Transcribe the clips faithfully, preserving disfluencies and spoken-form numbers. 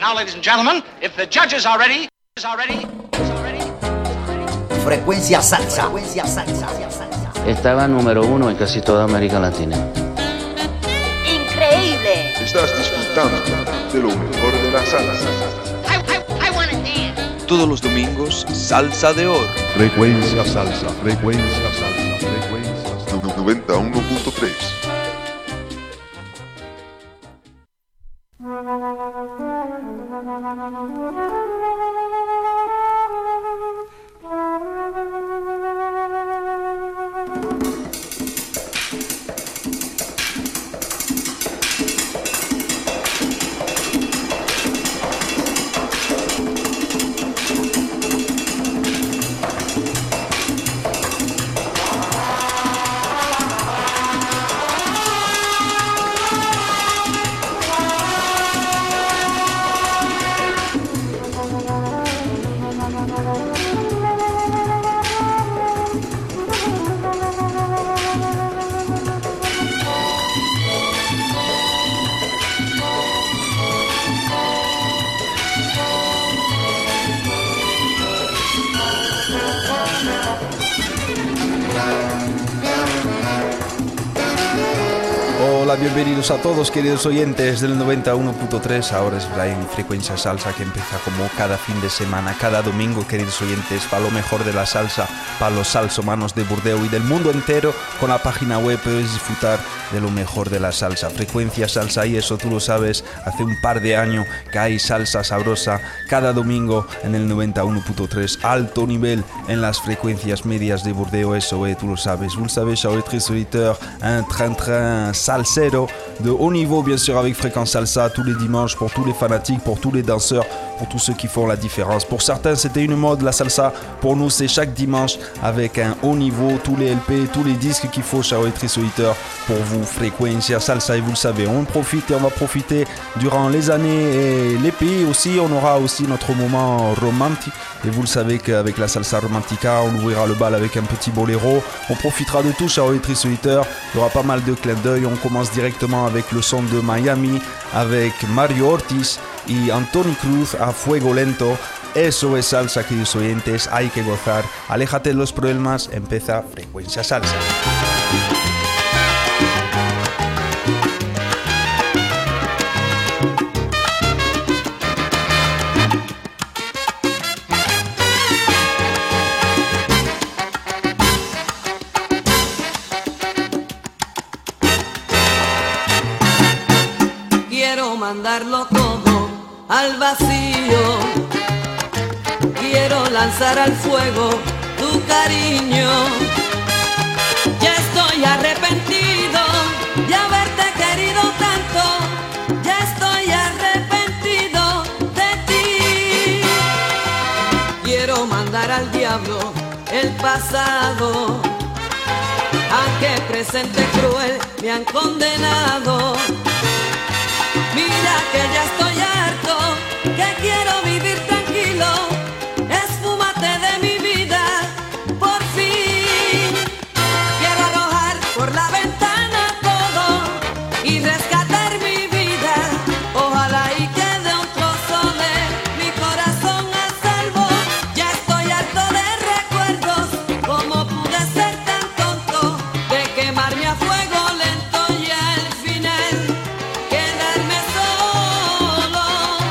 Now, ladies and gentlemen, if the judges are ready, are ready, are ready. Frecuencia salsa. Frecuencia salsa. Estaba número uno en casi toda América Latina. ¡Increíble! Estás disfrutando de lo mejor de la salsa. I, I, I wanna dance. Todos los domingos, Salsa de Oro. Frecuencia salsa. Frecuencia salsa. Frecuencia salsa. noventa y uno punto tres. Hola, bienvenidos a todos, queridos oyentes del noventa y uno punto tres. Ahora es Brian Frecuencia Salsa, que empieza como cada fin de semana, cada domingo, queridos oyentes, para lo mejor de la salsa, para los salsomanos de Burdeos y del mundo entero. Con la página web puedes disfrutar de lo mejor de la salsa. Frecuencia Salsa, y eso tú lo sabes, hace un par de años que hay salsa sabrosa cada domingo en el noventa y uno punto tres. Alto nivel en las frecuencias medias de Burdeos, eso es, tú lo sabes. Vous le savez, chers auditeurs, un train-train salsero de haut niveau, bien sûr, avec Fréquence Salsa tous les dimanches, pour tous les fanatiques, pour tous les danseurs, pour tous ceux qui font la différence. Pour certains, c'était une mode, la salsa. Pour nous, c'est chaque dimanche avec un haut niveau, tous les L P, tous les disques qu'il faut, chers auditeurs, pour vous, Frecuencia Salsa. Et vous le savez, on profite et on va profiter durant les années et les pays aussi. On aura aussi notre moment romantique. Et vous le savez qu'avec la salsa romantica, on ouvrira le bal avec un petit boléro. On profitera de tout, chers auditeurs. Il y aura pas mal de clins d'œil. On commence directement avec le son de Miami, avec Mario Ortiz y Anthony Cruz a Fuego Lento. Eso es salsa, queridos oyentes. Hay que gozar. Aléjate de los problemas. Empieza Frecuencia Salsa. Mandarlo todo al vacío, quiero lanzar al fuego tu cariño. Ya estoy arrepentido de haberte querido tanto, ya estoy arrepentido de ti. Quiero mandar al diablo el pasado, a que presente cruel me han condenado. Mira que ya estoy harto, que quiero vivir tranquilo, esfúmate de mi vida, por fin. Quiero arrojar por la ventana todo y rescatar mi vida. Ojalá y quede un trozo de mi corazón a salvo. Ya estoy harto de recuerdos, como pude ser tan tonto, de quemarme a fuego lento y al final quedarme solo.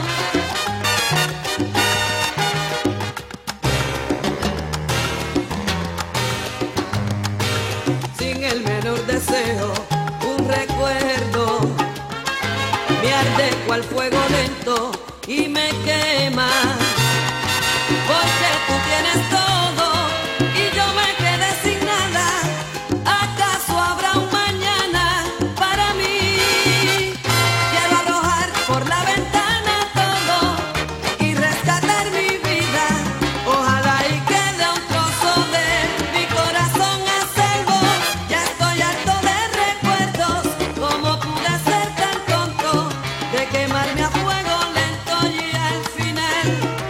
Sin el menor deseo, un recuerdo me arde cual fuego lento y me quema, porque tú tienes todo y yo me quedé sin nada. ¿Acaso habrá un mañana para mí? Quiero arrojar por la ventana todo y rescatar mi vida. Ojalá y quede un trozo de mi corazón a salvo. Ya estoy harto de recuerdos, como pude ser tan tonto, de quemarme a fuego lento y al final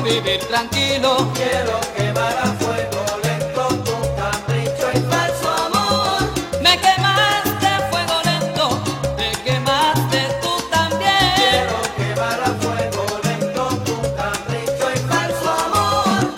vivir tranquilo. Quiero quemar a fuego lento tu capricho y falso amor. Me quemaste a fuego lento, te quemaste tú también. Quiero quemar a fuego lento tu capricho y falso amor.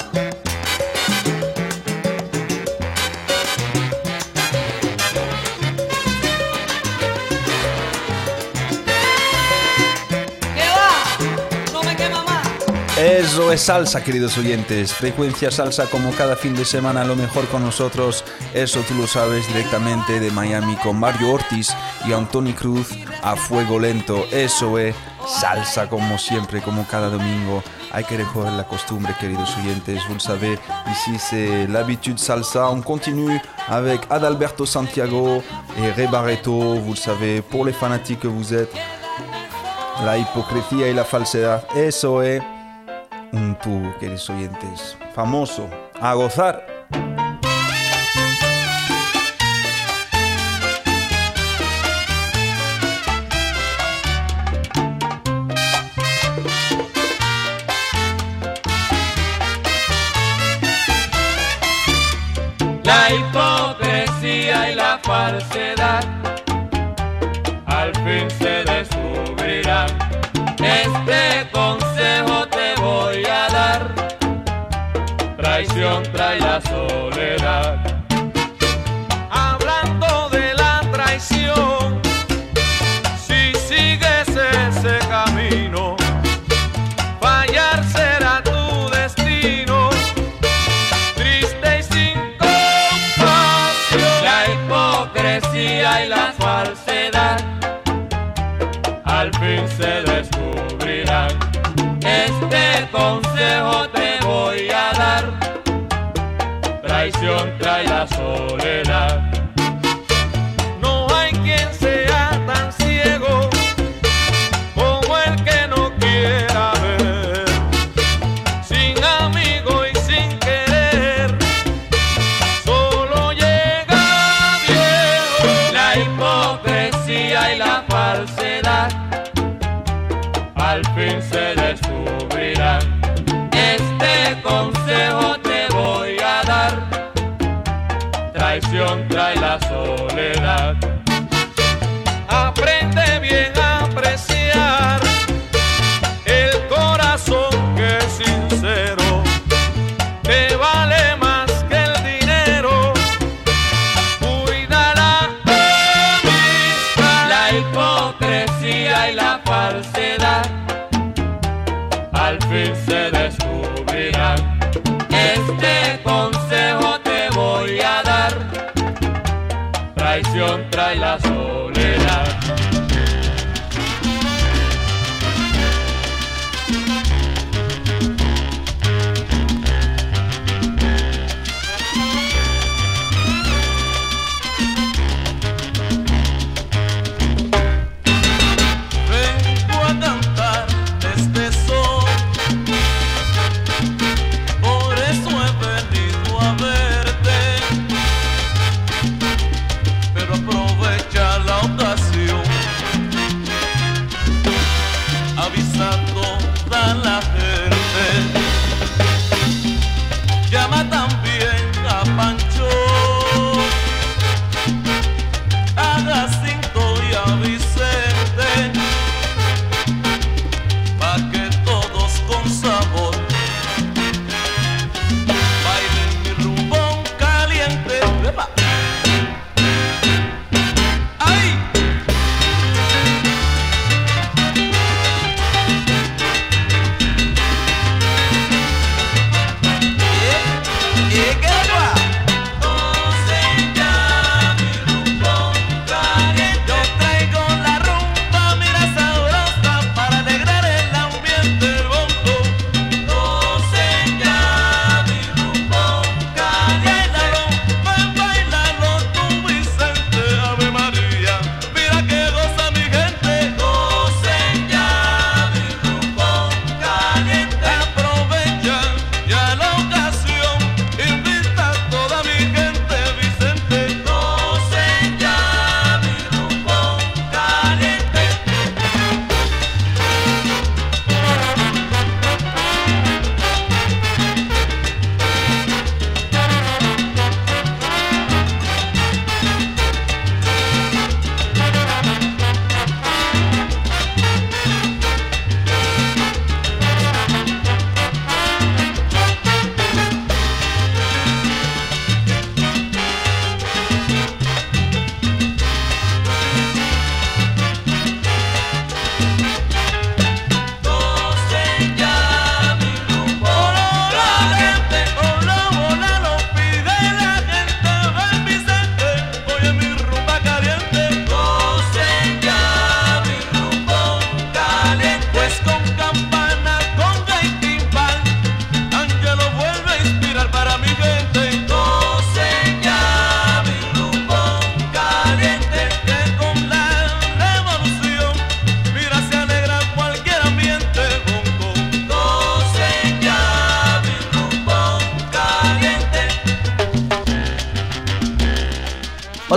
¿Qué va? No me quema más. Eso es salsa, queridos oyentes. Frecuencia salsa como cada fin de semana, lo mejor con nosotros. Eso tú lo sabes directamente de Miami con Mario Ortiz y Anthony Cruz a fuego lento. Eso es salsa como siempre, como cada domingo. Hay que recoger la costumbre, queridos oyentes. Vous le savez, ici c'est l'habitude salsa. On continue avec Adalberto Santiago et Ray Barreto. Vous le savez, pour les fanatiques que vous êtes, la hipocresía y la falsedad. Eso es un tú, queridos oyentes, famoso, a gozar. La hipocresía y la falsedad al fin se descubrirán. Este consejo te voy a dar: traición trae la soledad. Hablando de la traición, si sigues ese camino, fallar será tu destino, triste y sin compasión. La hipocresía y la falsedad al fin se descubrirán. Este consejo te voy a dar: traición trae la soledad. No hay quien sea tan ciego como el que no quiera ver. Sin amigo y sin querer, solo llega viejo. La hipocresía y la falsedad al fin se descubrirán. Este consejo te voy a dar: traición trae la soledad. Aprende bien a apreciar el corazón que es sincero, te vale más que el dinero. Cuida la amistad. La hipocresía y la falsedad al fin se descubrirán. Este consejo te voy a dar: traición trae la soledad. Vengo a cantar este son, por eso he venido a verte, pero aprovecha la ocasión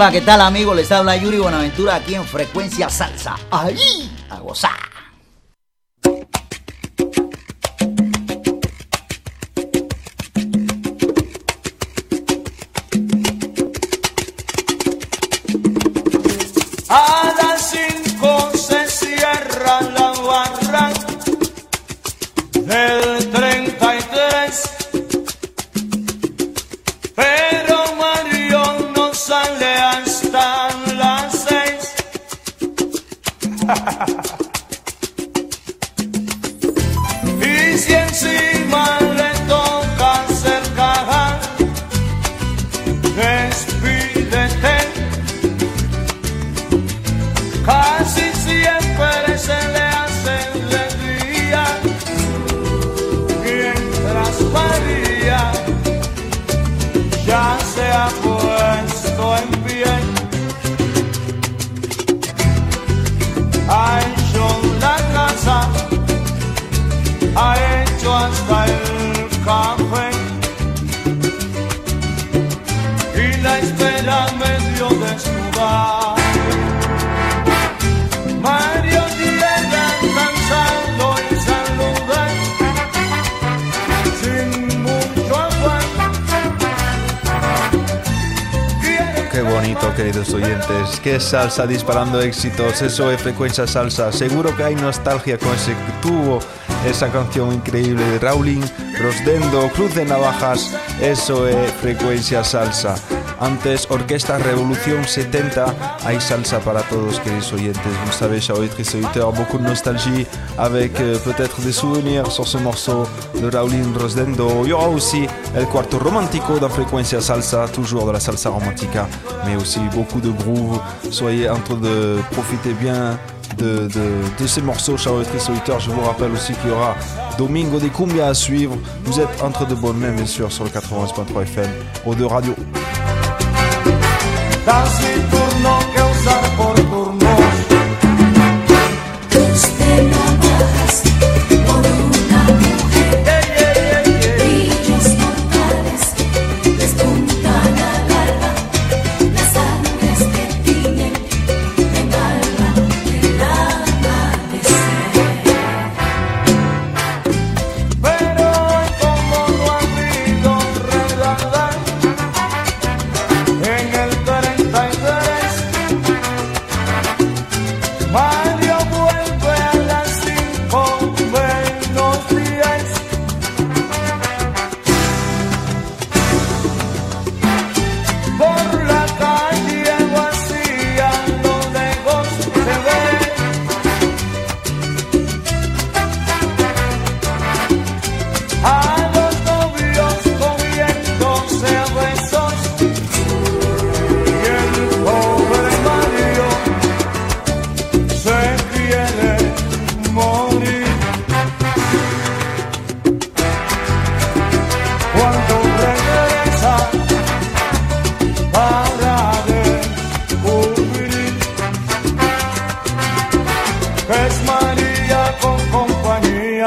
Hola, ¿qué tal, amigos? Les habla Yuri Buenaventura aquí en Frecuencia Salsa. ¡Ahí! ¡A gozar! A las cinco se cierra la barra del treinta y tres, pero Mario no sale hasta las seis. Y si encima le toca hacer caja, despídete. Casi siempre se le hace de día, mientras María ya se ha puesto en pie. Ha hecho la casa, ha hecho hasta el café, y la espera medio desnuda. Mario llega cansado y saluda sin mucho afán. Qué bonito, queridos oyentes. Qué salsa disparando éxitos. Eso es Frecuencia Salsa. Seguro que hay nostalgia con ese tubo, esa canción increíble de Raulín, Rosdendo, Cruz de Navajas. Eso es Frecuencia Salsa. Antes, Orquesta Revolución setenta, hay salsa para todos, queridos oyentes. Vous savez, chers auditrices et auditeurs, beaucoup de nostalgie avec euh, peut-être des souvenirs sur ce morceau de Raulín Rosdendo. Il y aura aussi El Cuarto Romántico dans Frecuencia Salsa, toujours de la salsa romantica, mais aussi beaucoup de groove. Soyez en train de profiter bien de, de, de ces morceaux, chers auditrices et auditeurs. Je vous rappelle aussi qu'il y aura Domingo de Cumbia à suivre. Vous êtes entre de bonnes mains, bien sûr, sur le quatre-vingt-onze point trois F M, au de Radio. Taciturno que usar por turnos. Usted navajas por una mujer, brillos mortales despuntan al alba, las sangres que tiñen de malva el amanecer. Pero hoy como no ha habido redada en el treinta y tres, Mario vuelve a las cinco menos diez. Por la calle vacía a lo lejos se ve a los novios comiéndose a besos, y el pobre Mario se quiere morir. Cuando regresa para descubrir que es María con compañía.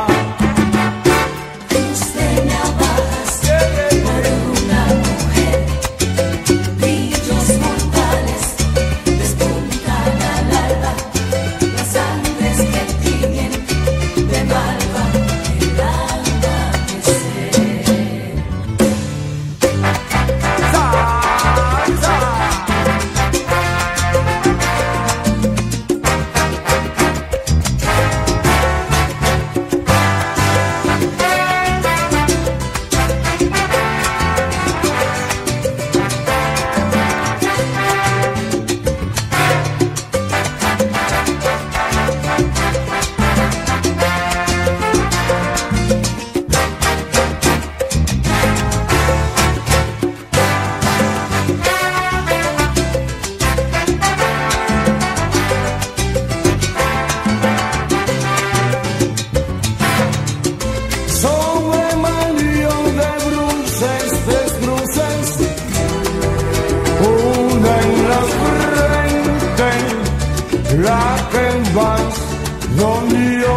Usted navajas por una mujer, brillos mortales despuntan al alba, las sangres que tiñen de malva el amanecer. Sobre Mario de bruces, desbruces, una en la frente, la que más dolió,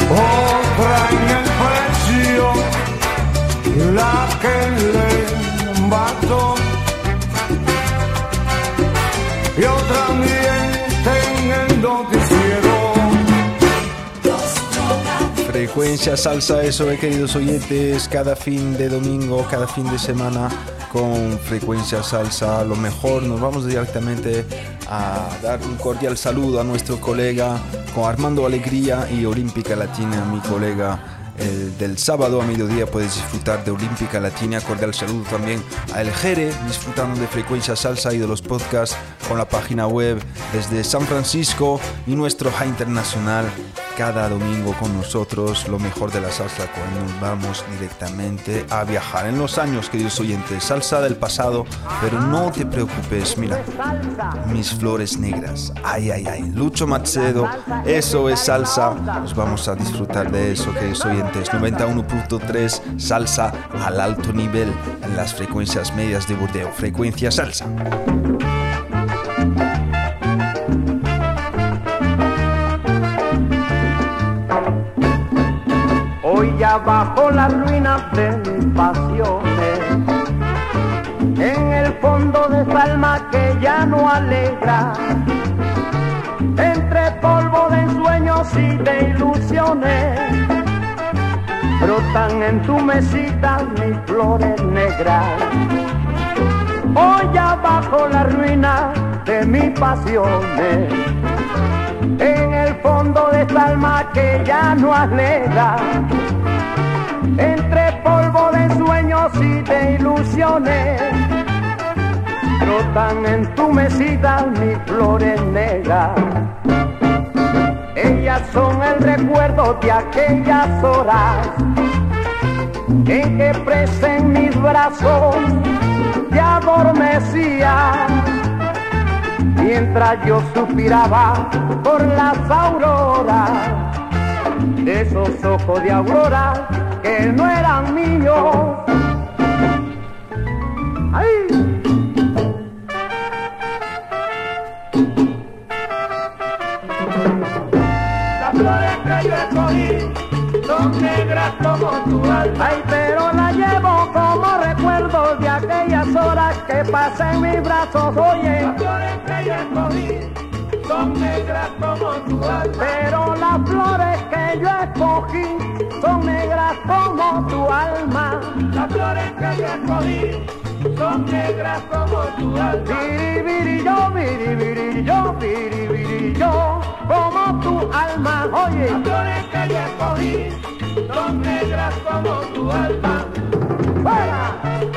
otra en el pecho, la que le Frecuencia Salsa, eso es, queridos oyentes, cada fin de domingo, cada fin de semana con Frecuencia Salsa, lo mejor. Nos vamos directamente a dar un cordial saludo a nuestro colega con Armando Alegría y Olímpica Latina, mi colega. El del sábado a mediodía puedes disfrutar de Olímpica Latina. Cordial saludo también a El Jere, disfrutando de Frecuencia Salsa y de los podcasts con la página web desde San Francisco, y nuestro High Internacional cada domingo con nosotros, lo mejor de la salsa cuando nos vamos directamente a viajar. En los años, queridos oyentes, salsa del pasado, pero no te preocupes, mira, mis flores negras, ay, ay, ay, Lucho Macedo, eso es salsa, nos vamos a disfrutar de eso, queridos oyentes. Noventa y uno punto tres, salsa al alto nivel en las frecuencias medias de Burdeos. Frecuencia Salsa. Hoy ya bajo las ruinas de mis pasiones, en el fondo de esa alma que ya no alegra, entre polvo de ensueños y de ilusiones, brotan en tu mesita mis flores negras. Hoy ya bajo la ruina de mis pasiones, en el fondo de esta alma que ya no alegra, entre polvo de sueños y de ilusiones, brotan en tu mesita mis flores negras. Ellas son el recuerdo de aquellas horas en que presa en mis brazos te adormecía, mientras yo suspiraba por las auroras de esos ojos de aurora que no eran míos. ¡Ay! Flores que yo escogí son negras como tu alma. Ay, pero la llevo como recuerdo de aquellas horas que pasé en mis brazos. Oye, las flores que yo escogí son negras como tu alma. Pero las flores que yo escogí son negras como tu alma. Las flores que yo escogí son negras como tu alma. Viri, viri, yo, viri, viri, yo, viri, viri, yo, como tu alma. Oye, las flores que yo escogí son negras como tu alma. ¡Fuera!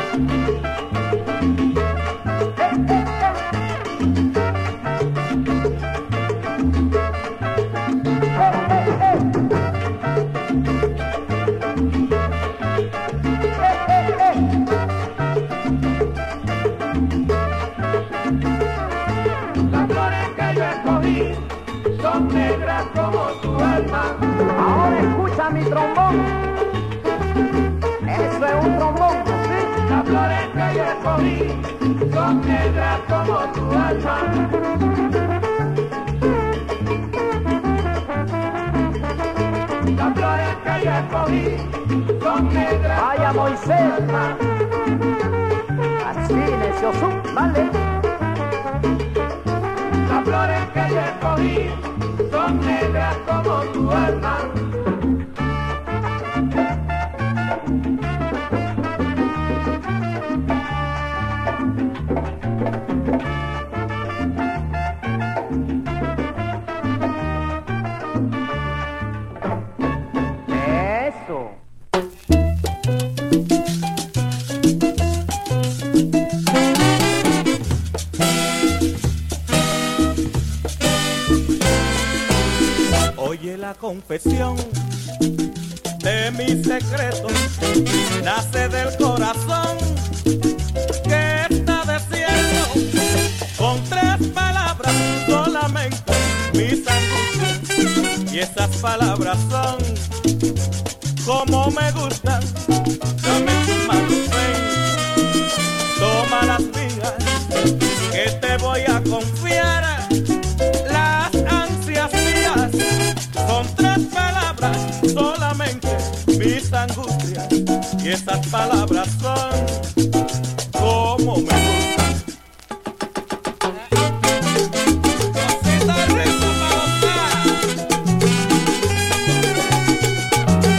Son negras como tu alma. Ahora escucha mi trombón. Eso es un trombón, ¿sí? Las flores que yo escogí son negras como tu alma. Las flores que yo escogí son negras. Vaya Moisés, así necio, vale. Las flores que yo escogí son negras como tu alma. Eso. Oye, la confesión de mis secretos nace del corazón que está desierto, con tres palabras solamente mis angustias, y esas palabras son como me gustan. Dame tus manos, ven, toma las mías, que te voy a confiar las ansias mías. Son tres palabras solamente mis angustias, y esas palabras son como me gustan. Cosita rica para gozar.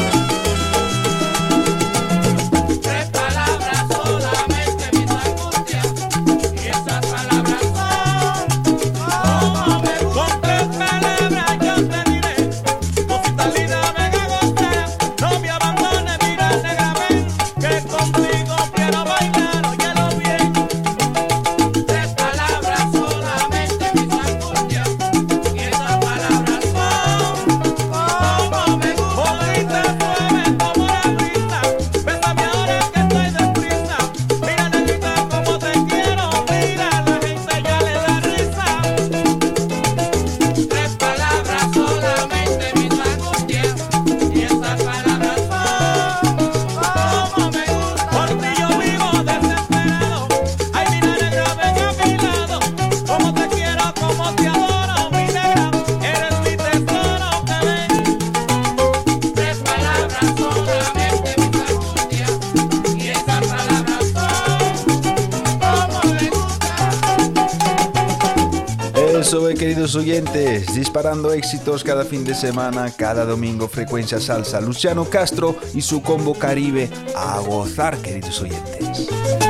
Eso es, queridos oyentes, disparando éxitos cada fin de semana, cada domingo, Frecuencia Salsa. Luciano Castro y su combo Caribe a gozar, queridos oyentes.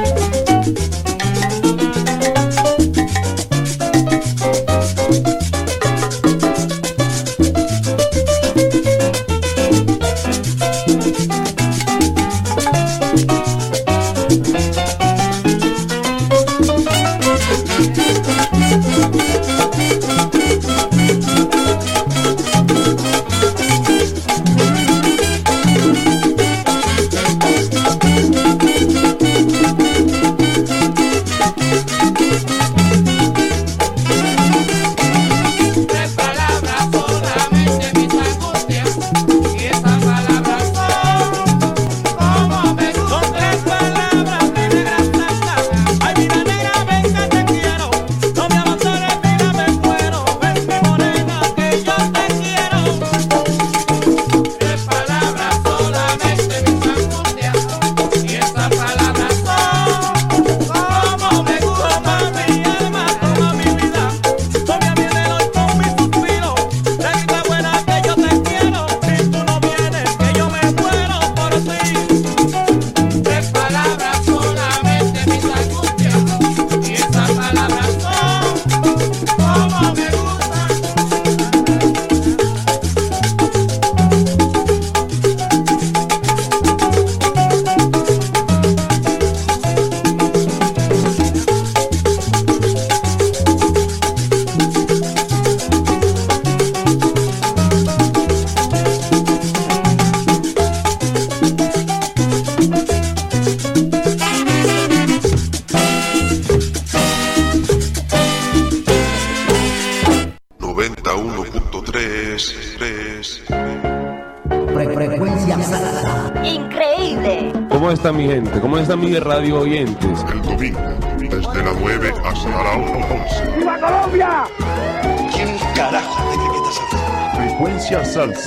Frecuencia Salsa. Increíble. ¿Cómo está mi gente? ¿Cómo están mis radio oyentes? El domingo, desde las nueve hasta las once. ¡Viva Colombia! ¿Quién carajo te cree que estás hablando? Frecuencia Salsa.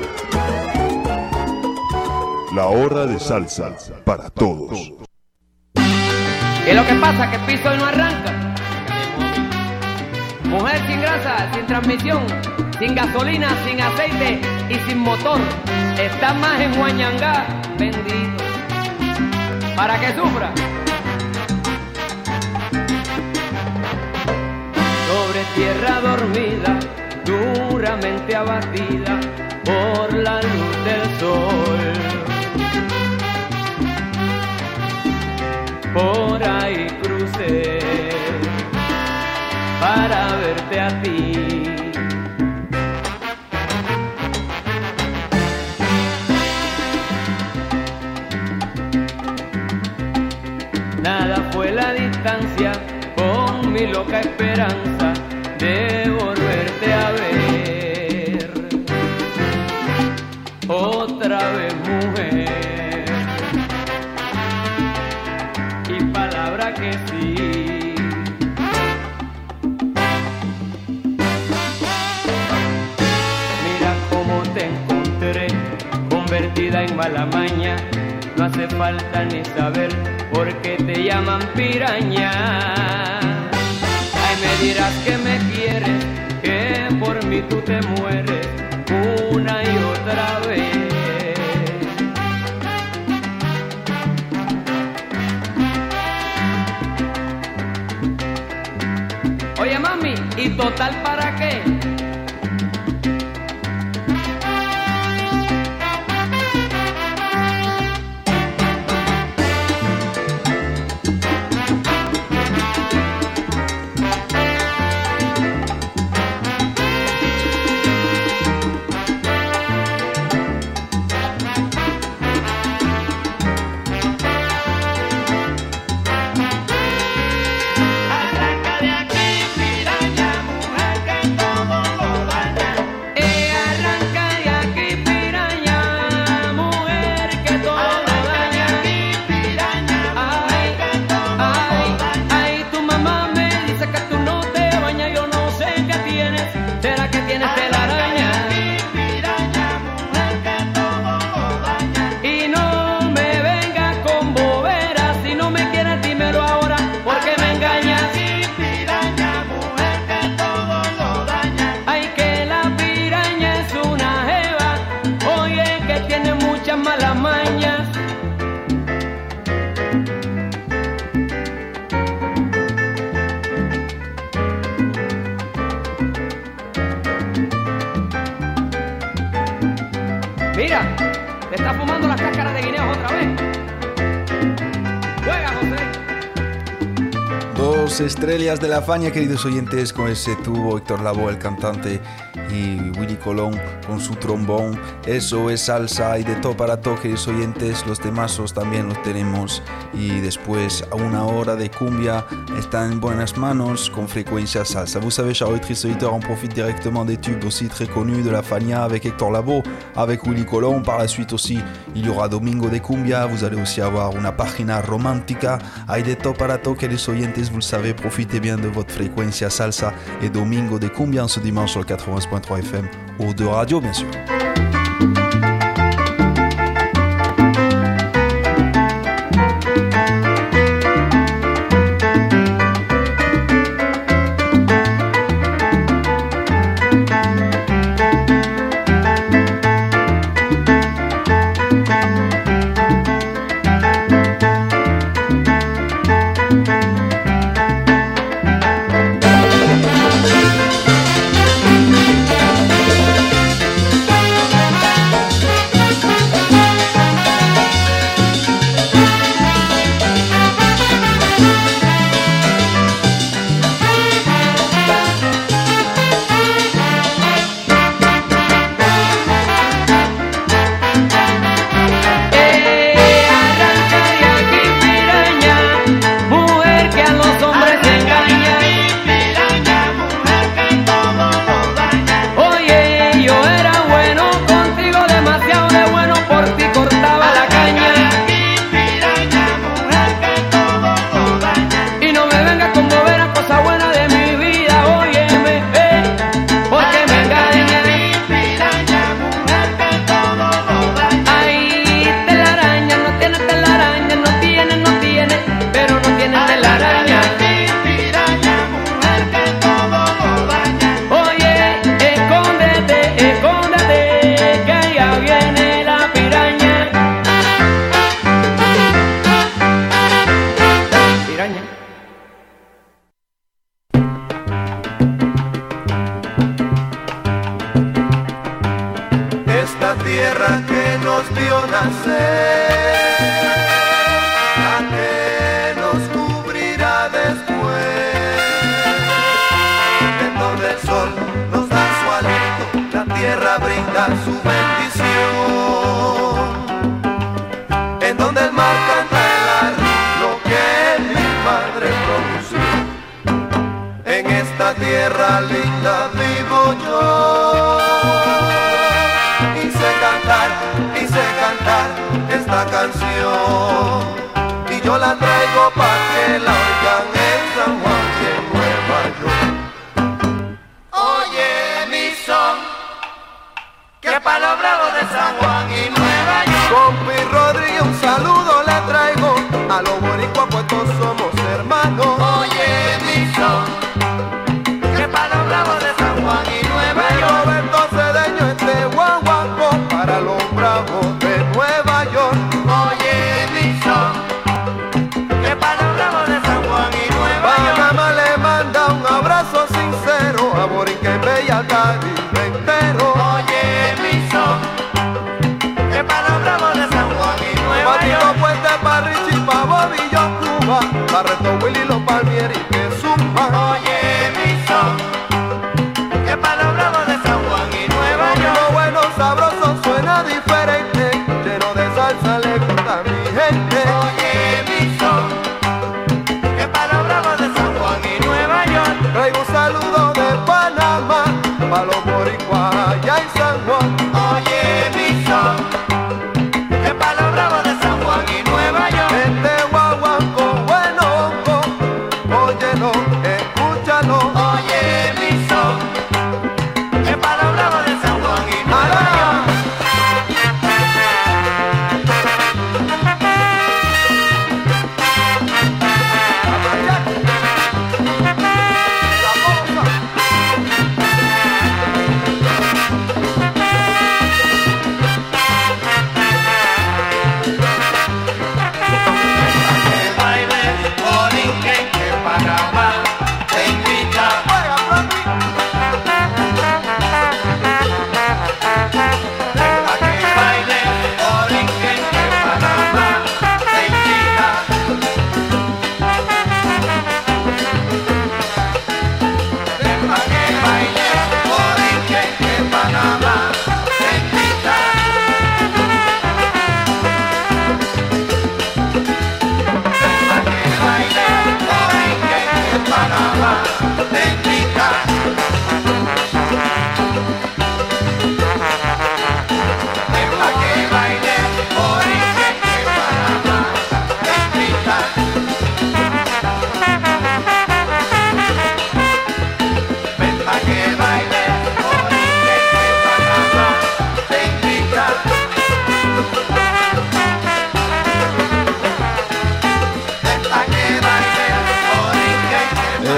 La hora de salsa para todos. ¿Qué es lo que pasa? Que el piso hoy no arranca. Mujer sin grasa, sin transmisión, sin gasolina, sin aceite y sin motor. Está más en Huañangá, bendito, para que sufra. Sobre tierra dormida, duramente abatida por la luz del sol. Por ahí crucé para verte a ti. Nada fue la distancia con mi loca esperanza de volverte a ver. Otra vez, mujer, y palabra que sí. Mira cómo te encontré, convertida en mala maña. No hace falta ni saber por qué te llaman piraña. Ay, me dirás que me quieres, que por mí tú te mueres una y otra vez. Oye, mami, ¿y total para qué? Arranca de aquí, piraña, mujer, que todo Te está fumando las cáscaras de guineos otra vez. Juega, José. Dos estrellas de la Fania, queridos oyentes, con ese tubo Héctor Lavoe, el cantante, y Willy Colón con su trombón. Eso es salsa y de todo para todo, queridos oyentes. Los temazos también los tenemos. Y después, a una hora de cumbia, está en buenas manos con Frecuencia Salsa. Vous savez, chers auditrices et auditeurs, on profite directement des tubes aussi très connus de la Fania avec Héctor Lavoe, avec Willy Colón. Par la suite aussi, il y aura Domingo de Cumbia. Vous allez aussi avoir una página romántica. Hay de todo para todo, queridos oyentes. Vous le savez, profitez bien de votre Frecuencia Salsa et Domingo de Cumbia ce dimanche sur le quatre-vingts point trois F M, ou de radio, bien sûr.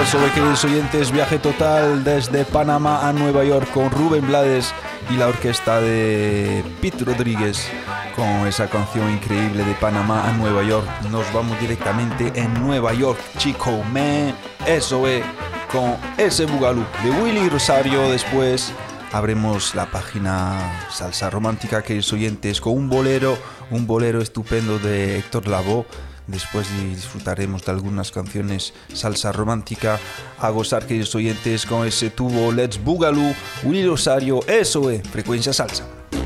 Eso, queridos oyentes, viaje total desde Panamá a Nueva York con Rubén Blades y la orquesta de Pete Rodríguez con esa canción increíble de Panamá a Nueva York. Nos vamos directamente en Nueva York, chico, me. Eso es, con ese Bugalú de Willy Rosario. Después abremos la página Salsa Romántica, queridos oyentes, con un bolero, un bolero estupendo de Héctor Lavoe. Después disfrutaremos de algunas canciones salsa romántica. A gozar, queridos oyentes, con ese tubo Let's Boogaloo, Willy Rosario. Eso es Frecuencia Salsa.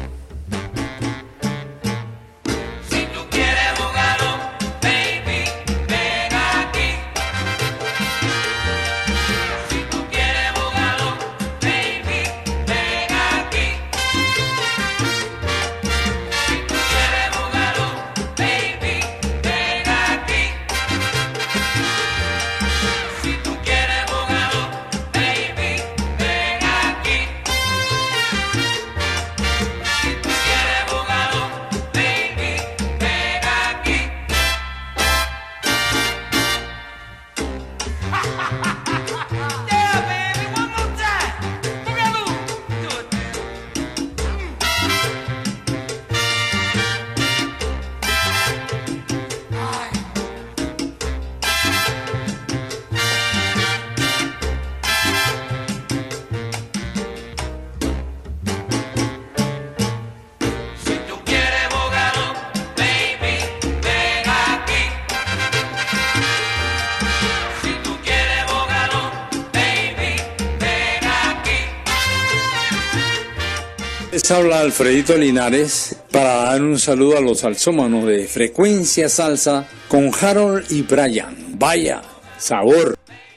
Les habla Alfredito Linares para dar un saludo a los salsómanos de Frecuencia Salsa con Harold y Brian. Vaya sabor.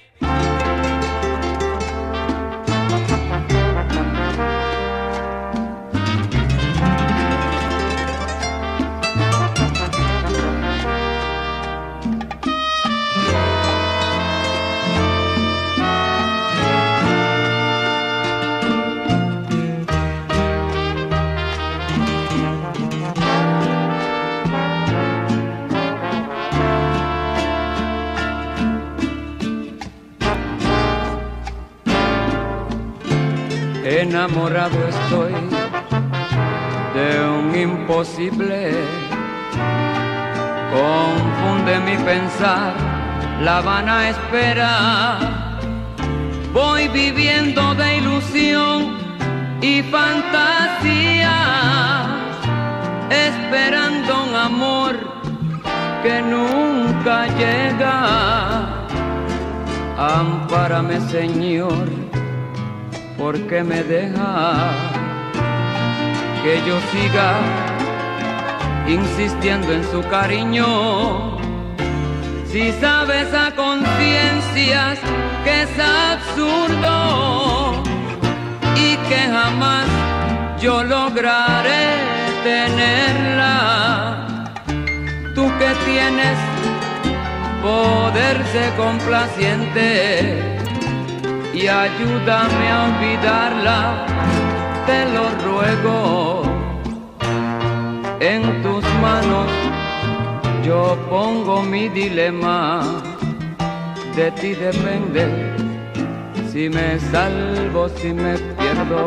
Enamorado estoy de un imposible, confunde mi pensar la vana espera. Voy viviendo de ilusión y fantasía, esperando un amor que nunca llega. Ampárame, Señor, porque me deja que yo siga insistiendo en su cariño. Si sabes a conciencias que es absurdo y que jamás yo lograré tenerla, tú que tienes poder ser complaciente y ayúdame a olvidarla, te lo ruego. En tus manos yo pongo mi dilema, de ti depende si me salvo, si me pierdo.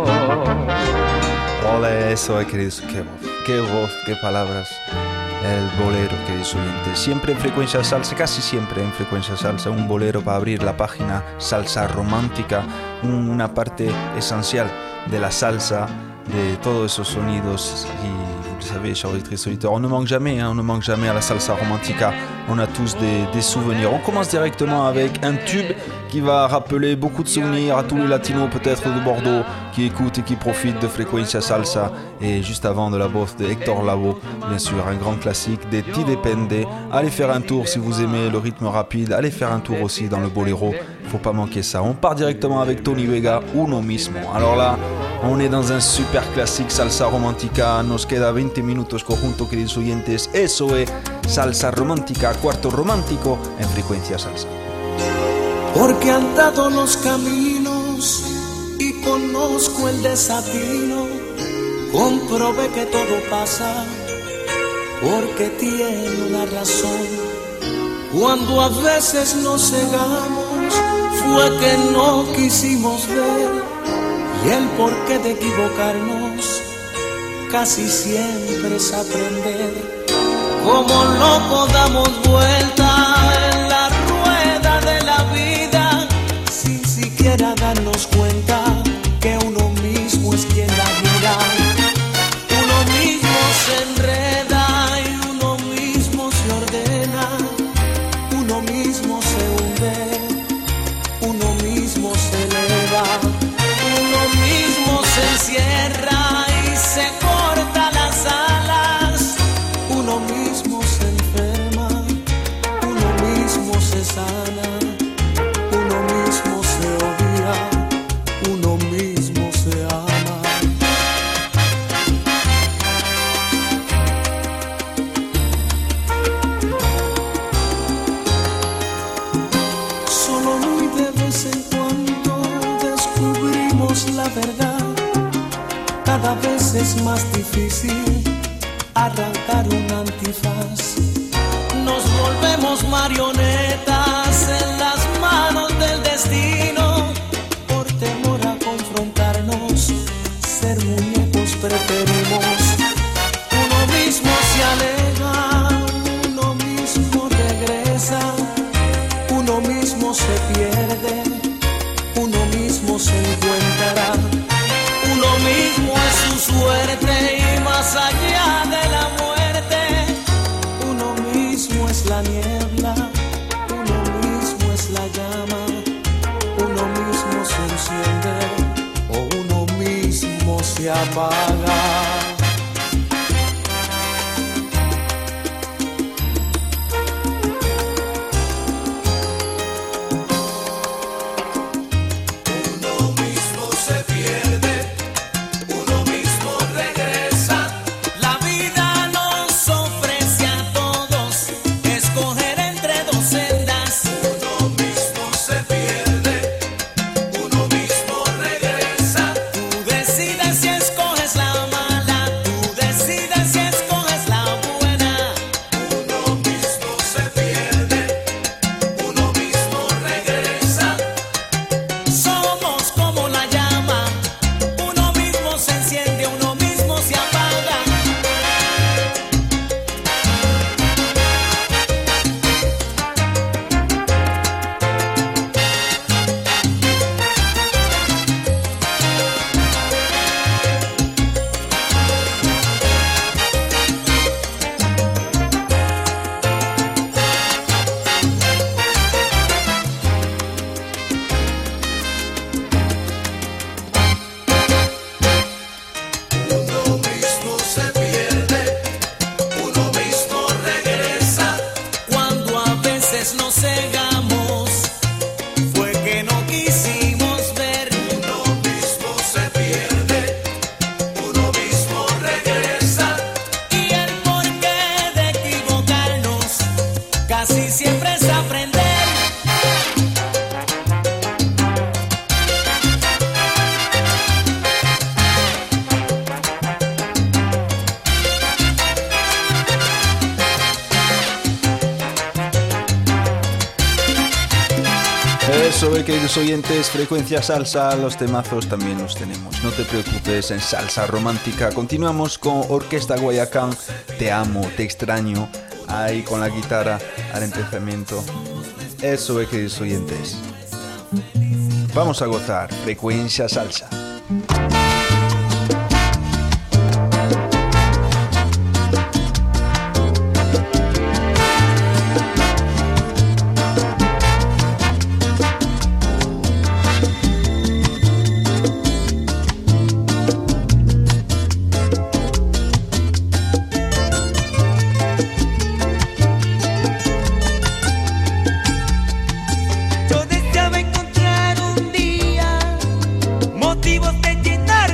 Ole, eso, queridos, qué voz, qué voz, qué palabras. El bolero, queridos oyentes, siempre en Frecuencia Salsa, casi siempre en Frecuencia Salsa, un bolero para abrir la página Salsa Romántica, una parte esencial de la salsa, de todos esos sonidos. Y vous savez, chers auditrices auditeurs, on ne manque jamais, hein, on ne manque jamais à la Salsa Romantica, on a tous des, des souvenirs. On commence directement avec un tube qui va rappeler beaucoup de souvenirs à tous les latinos peut-être de Bordeaux qui écoutent et qui profitent de Frecuencia Salsa. Et juste avant, de la voz de Héctor Lavoe, bien sûr, un grand classique de Ti Depende. Allez faire un tour si vous aimez le rythme rapide, allez faire un tour aussi dans le boléro, faut pas manquer ça. On part directement avec Tony Vega, Uno Mismo. Alors là, on est dans un super classique Salsa Romantica, nos queda veinte minutos conjunto, queridos oyentes. Eso es Salsa Romántica, cuarto romántico en Frecuencia Salsa. Porque han dado los caminos y conozco el desatino, comprobé que todo pasa porque tiene una razón. Cuando a veces nos cegamos, fue que no quisimos ver y el porqué de equivocarnos casi siempre es aprender. Como loco damos vuelta en la rueda de la vida sin siquiera darnos cuenta que uno mismo es quien la gira. Uno mismo se enreda y uno mismo se ordena, uno mismo se hunde, uno mismo se eleva, uno mismo se encierra y se corta las alas, uno mismo se enferma, uno mismo se sana, uno mismo se odia, uno mismo se ama. Solo muy de vez en cuando descubrimos la verdad. Cada vez es más difícil arrancar un antifaz. Nos volvemos marionetas en las manos del destino. Por temor a confrontarnos, ser muñecos preferimos. Uno mismo se aleja, uno mismo regresa, uno mismo se pierde, uno mismo se encuentra. Uno mismo es su suerte y más allá de la muerte, uno mismo es la niebla, uno mismo es la llama, uno mismo se enciende o uno mismo se apaga. Eso, queridos oyentes, Frecuencia Salsa, los temazos también los tenemos. No te preocupes, en Salsa Romántica continuamos con Orquesta Guayacán, Te amo, te extraño, ahí con la guitarra al empezamiento. Eso, queridos oyentes. Vamos a gozar Frecuencia Salsa. Yo deseaba encontrar un día motivos de llenar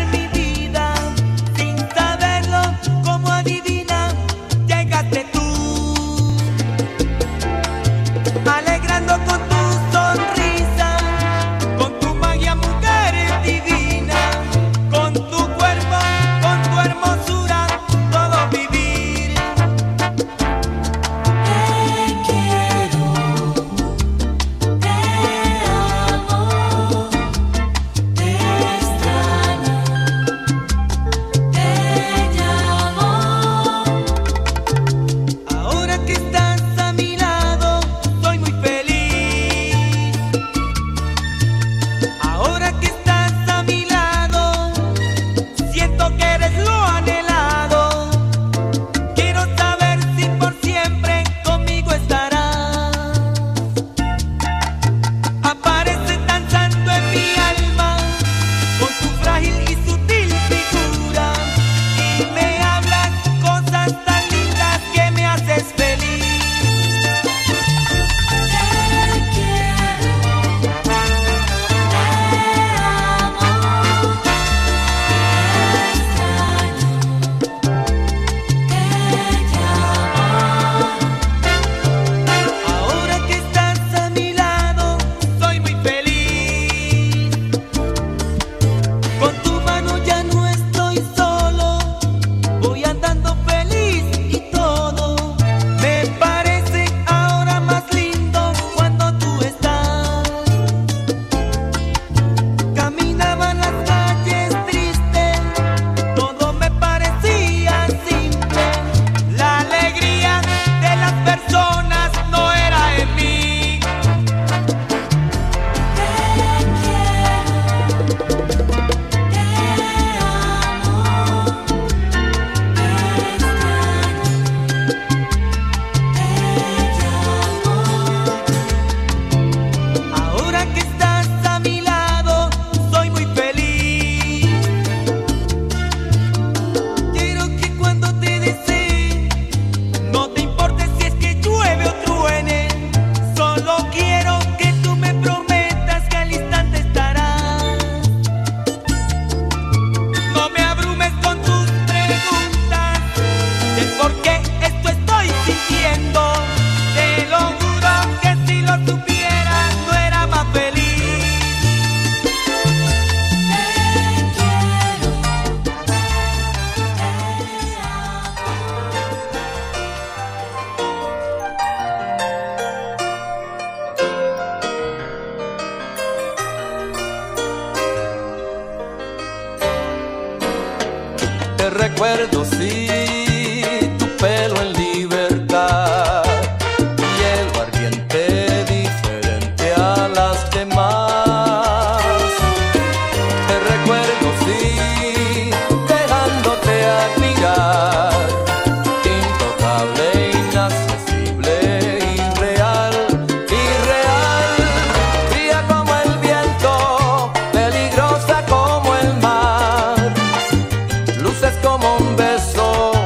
recuerdo, sí, tu pelo en libertad, hielo ardiente diferente a las demás. Te recuerdo, sí, dejándote admirar, intocable, inaccesible, irreal, irreal, fría como el viento, peligrosa como el mar, luces como un beso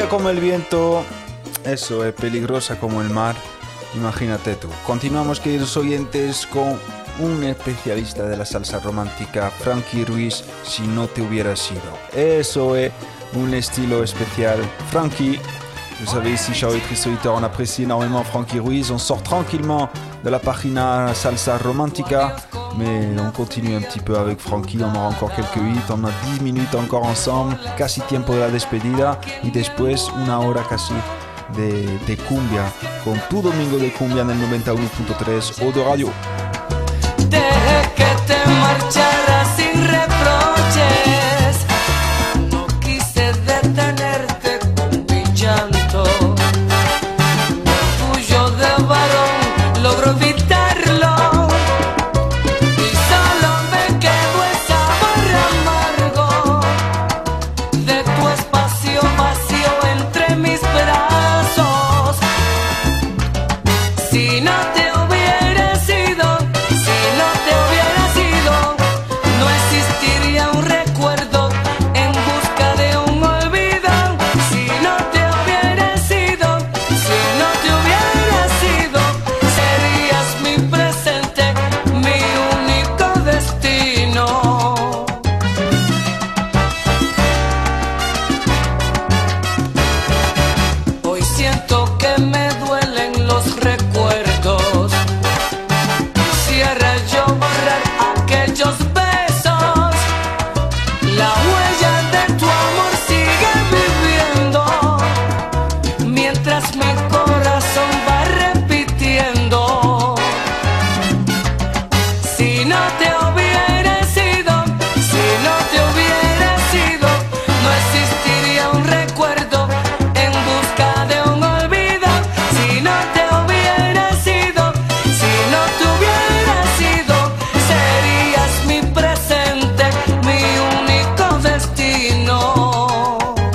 como el viento, eso es peligrosa como el mar, imagínate tú. Continuamos, queridos oyentes, con un especialista de la salsa romántica, Frankie Ruiz, Si no te hubiera sido. Eso es un estilo especial. Frankie, vous savez, ici Charlie Tristoliter, on apprécie énormément Frankie Ruiz. On sort tranquillement de la página salsa romántica, mais on continue un petit peu avec Frankie. On aura encore quelques hits, on a dix minutes encore ensemble, casi tiempo de la despedida, y después una hora casi de, de cumbia, con tu domingo de cumbia en el noventa y uno punto tres o de radio. Dejé que te marcharas sin reproches, no quise detenerte con mi llanto. Tuyo de varón logro evitarlo, y solo me quedó el sabor amargo de tu espacio vacío entre mis brazos. Si no te hubiera sido, si no te hubiera sido, no existiría un recuerdo en busca de un olvido. Si no te hubiera sido, si no te hubiera sido, serías mi presente, mi único destino. Hoy siento que me duelen los recuerdos. Quisiera yo borrar aquellos besos. La huella de tu amor sigue viviendo, mientras mi corazón va repitiendo. Si no te hubiera sido, si no te hubiera sido, no existiría un recuerdo en busca de un olvido. Si no te hubiera sido, si no te hubiera sido, serías mi presente, mi único destino.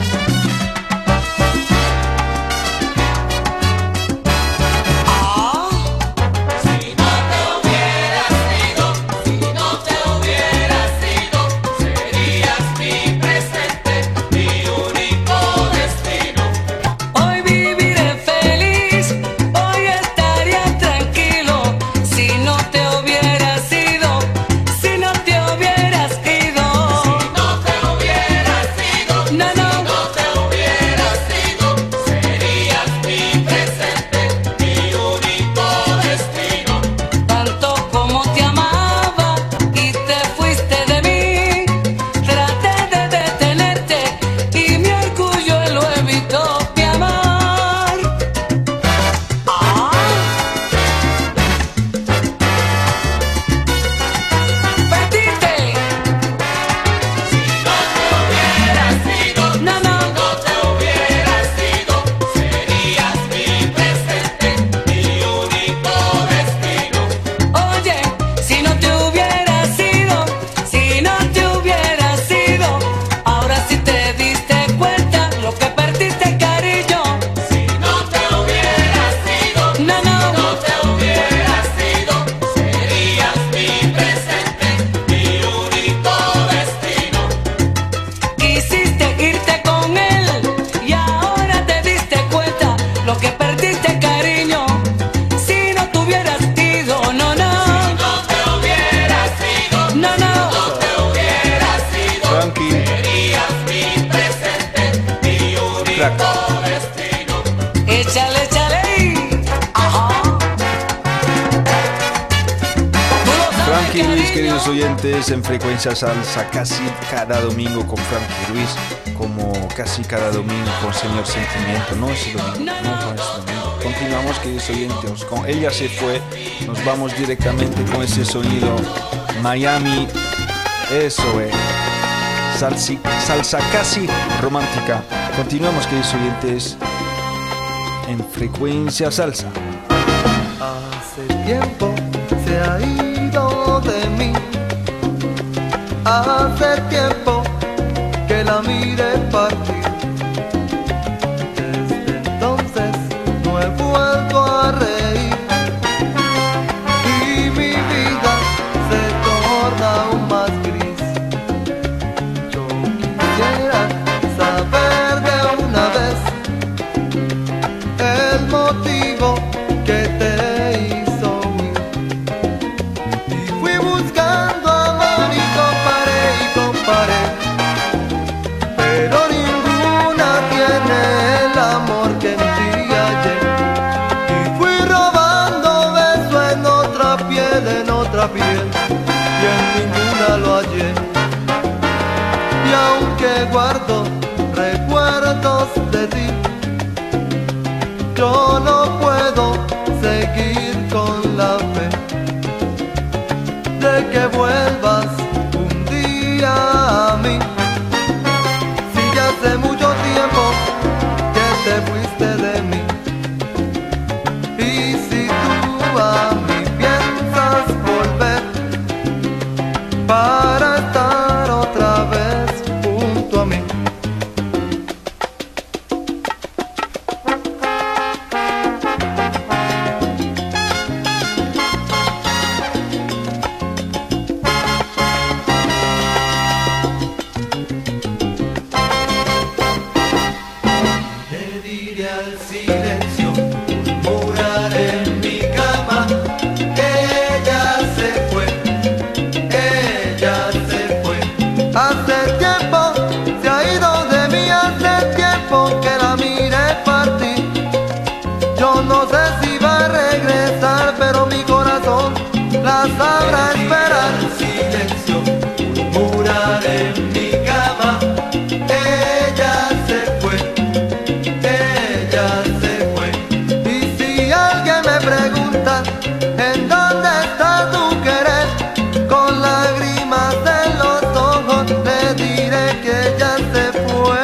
Ah. Si no te hubiera sido, si no te hubiera sido, serías mi presente, mi único destino. Hoy viviré feliz, hoy estaría tranquilo. Si no te hubieras ido, si no te hubieras ido, si no te hubieras ido, no, no, si no te hubieras ido, serías mi presente, mi único destino. Tanto como te amaba y te fuiste de mí, traté de detenerte y mi orgullo lo evitó, mi amor. Ah. Perdiste. Si no te hubieras ido, no, no, si no te hubieras ido, serías mi presente, mi único destino. Oye, si no te hubieras ido, si no te hubieras ido, ahora sí te diste cuenta lo que perdiste, cariño. Si no te hubieras ido, no, no, si no te hubieras ido, serías mi presente, mi único destino. Quisiste irte con él y ahora te diste cuenta lo que perdiste, cariño. Si no te hubieras ido, no, no, si no te hubieras ido, no, no, si no te hubieras ido, Frankie. serías mi presente, mi único destino. Échale, échale. Ajá. Frankie Ruiz, queridos oyentes, en Frecuencia Salsa, casi cada domingo con Frankie Ruiz, como casi cada domingo con Señor Sentimiento. No es domingo, no, no es domingo. Continuamos, queridos oyentes, con Ella se fue, nos vamos directamente con ese sonido Miami. Eso es salsi- salsa casi romántica. Continuamos, queridos oyentes, en Frecuencia Salsa. Hace tiempo se ha ido de mí, hace tiempo que la miré partir. Desde entonces no he vuelto a reír y mi vida se torna aún más gris. Yo quisiera saber de una vez pero ninguna tiene el amor que en ti hallé. Y fui robando besos en otra piel, en otra piel, y en ninguna lo hallé. Y aunque guardo recuerdos de ti, yo no puedo seguir con la fe de que vuelvas un día a mí. Si ya hace mucho tiempo que te fuiste de mí, y si tú a mí piensas volver para estar otra vez junto a mí. Sabrá esperar. En silencio murmuraré en mi cama. Ella se fue, ella se fue. Y si alguien me pregunta en dónde está tu querer, con lágrimas en los ojos le diré que ella se fue.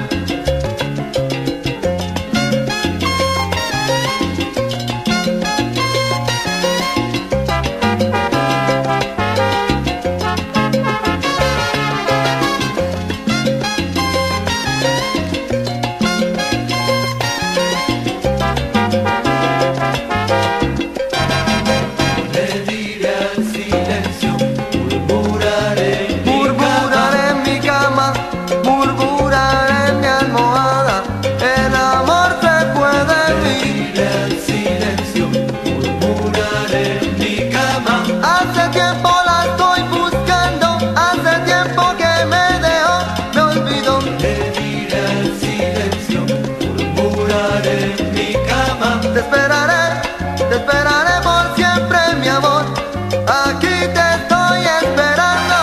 Te esperaré, te esperaré por siempre, mi amor. Aquí te estoy esperando.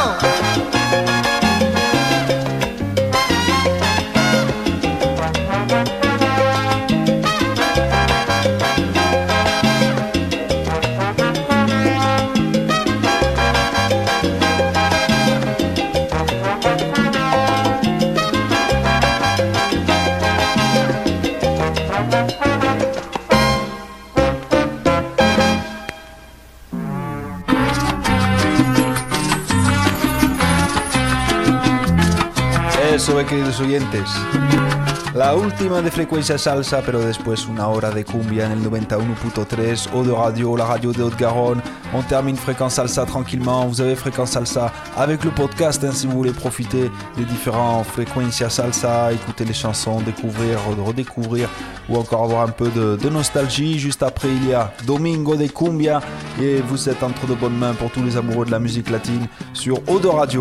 Eso, queridos oyentes, la última de Frecuencia Salsa, pero después una hora de cumbia en el noventa y uno punto tres, Eau de Radio, la radio de Haute-Garonne. On termine Fréquence Salsa tranquillement. Vous avez Fréquence Salsa avec le podcast, hein, si vous voulez profiter des différents Frecuencia Salsa, écouter les chansons, découvrir, redécouvrir ou encore avoir un peu de, de nostalgie. Juste après, il y a Domingo de Cumbia et vous êtes entre de bonnes mains pour tous les amoureux de la musique latine sur Eau de Radio.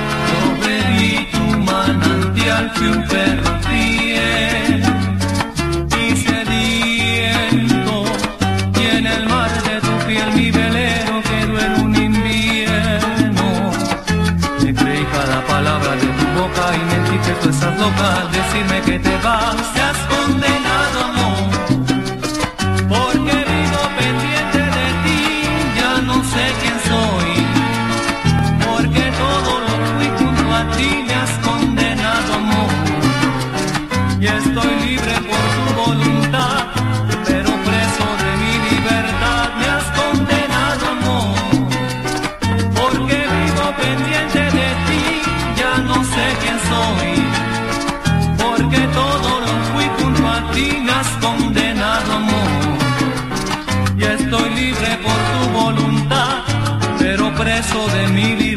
Manantial que un perro ríe y sediento, y en el mar de tu piel mi velero quedó en un invierno. Me creí cada palabra de tu boca y mentí que tú estás loca al decirme que te vas. Te has condenado, amor, porque vivo pendiente de ti, ya no sé quién soy, porque todo lo fui junto a ti. Me has condenado, amor, y estoy libre por tu voluntad, pero preso de mi libertad. Me has condenado, amor, porque vivo pendiente de ti, ya no sé quién soy, porque todo lo fui junto a ti. Me has condenado, amor, y estoy libre por tu voluntad, pero preso de mi libertad.